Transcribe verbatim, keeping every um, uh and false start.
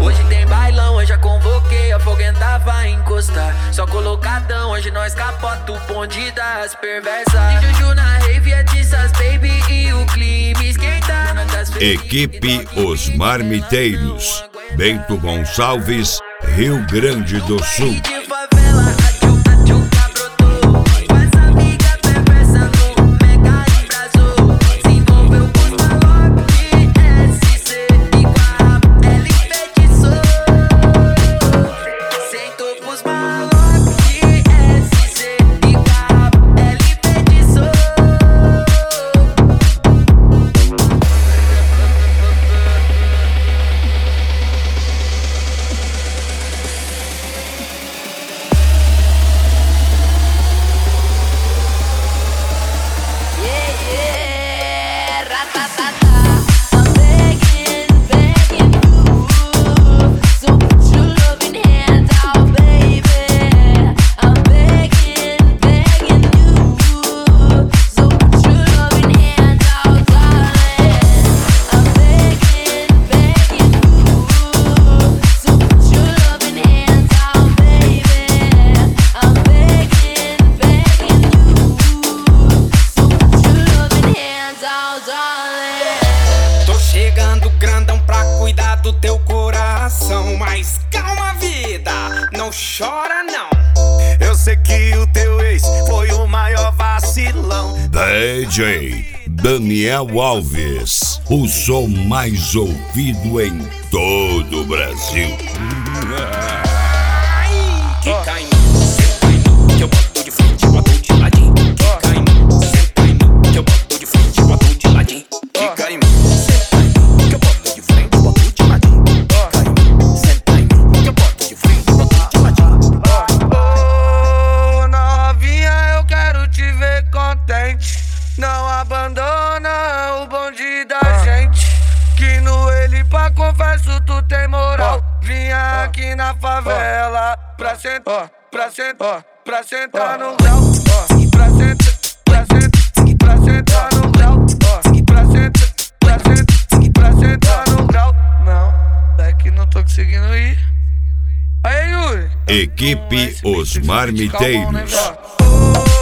Hoje tem bailão, eu já convoquei, a foguenta vai encostar. Só colocadão, hoje nós capota o bonde das perversas. Tem Juju na rave, é Tissas Baby e o clima esquenta. Equipe Os Marmiteiros, Bento Gonçalves, Rio Grande do Sul. Tô chegando grandão pra cuidar do teu coração. Mas calma, vida, não chora não. Eu sei que o teu ex foi o maior vacilão. D J Daniel Alves, o som mais ouvido em todo o Brasil. Que cai em mim, senta em mim, que eu boto de frente, boto de ladinho. Que cai em mim, senta em mim, que eu boto de frente, boto de ladinho. Que cai em mim, senta em mim, que eu boto de frente, boto de ladinho. Que cai em mim, senta em mim, que eu boto de frente, boto de ladinho. Ô novinha, eu quero te ver contente. Não abandona o bonde da gente. Que no ele pra confesso tu tem moral. Vinha aqui na favela pra sentar, pra sentar, pra sentar no grau. Pra sentar, pra sentar, pra sentar no grau. Pra sentar, pra sentar, pra sentar no grau. Não, é que não tô conseguindo ir. Aí, Yuri. Equipe Os Marmiteiros.